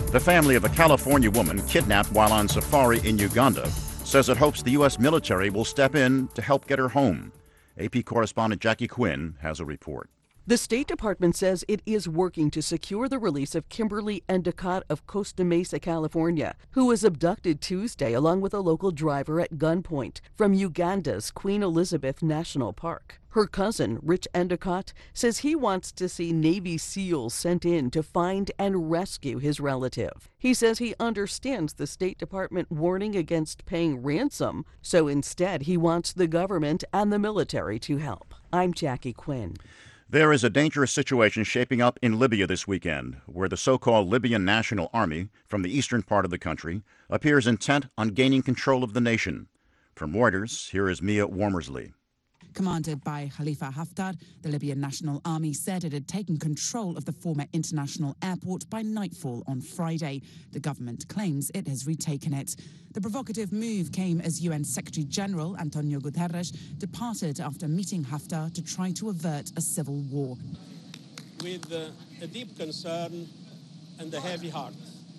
The family of a California woman kidnapped while on safari in Uganda says it hopes the U.S. military will step in to help get her home. AP correspondent Jackie Quinn has a report. The State Department says it is working to secure the release of Kimberly Endicott of Costa Mesa, California, who was abducted Tuesday along with a local driver at gunpoint from Uganda's Queen Elizabeth National Park. Her cousin, Rich Endicott, says he wants to see Navy SEALs sent in to find and rescue his relative. He says he understands the State Department warning against paying ransom, so instead he wants the government and the military to help. I'm Jackie Quinn. There is a dangerous situation shaping up in Libya this weekend, where the so-called Libyan National Army from the eastern part of the country appears intent on gaining control of the nation. From Reuters, here is Mia Wormersley. Commanded by Khalifa Haftar, the Libyan National Army said it had taken control of the former international airport by nightfall on Friday. The government claims it has retaken it. The provocative move came as UN Secretary-General Antonio Guterres departed after meeting Haftar to try to avert a civil war. With a deep concern and a heavy heart,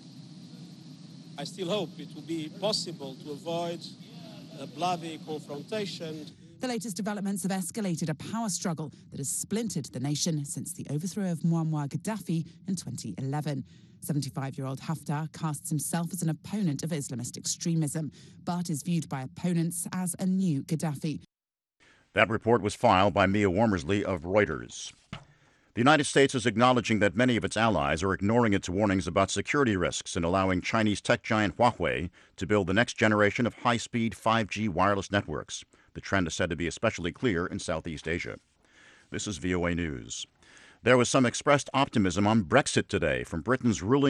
I still hope it will be possible to avoid a bloody confrontation. The latest developments have escalated a power struggle that has splintered the nation since the overthrow of Muammar Gaddafi in 2011. 75-year-old Haftar casts himself as an opponent of Islamist extremism, but is viewed by opponents as a new Gaddafi. That report was filed by Mia Wormersley of Reuters. The United States is acknowledging that many of its allies are ignoring its warnings about security risks and allowing Chinese tech giant Huawei to build the next generation of high-speed 5G wireless networks. The trend is said to be especially clear in Southeast Asia. This is VOA News. There was some expressed optimism on Brexit today from Britain's ruling